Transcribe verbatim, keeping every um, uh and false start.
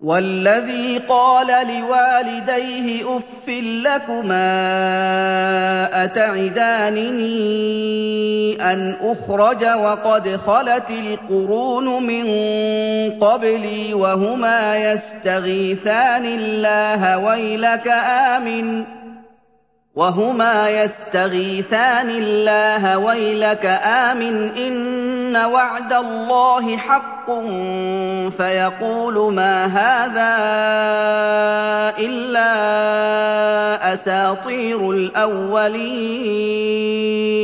وَالَّذِي قَالَ لِوَالِدَيْهِ أُفٍّ لَّكُمَا أَتَعِدَانِنِي أَنْ أُخْرَجَ وَقَدْ خَلَتِ الْقُرُونُ مِن قَبْلِي وَهُمَا يَسْتَغِيثَانِ اللَّهَ وَيْلَكَ آمِنْ وهما يستغيثان الله ويلك آمن إن وعد الله حق فيقول ما هذا إلا أساطير الأولين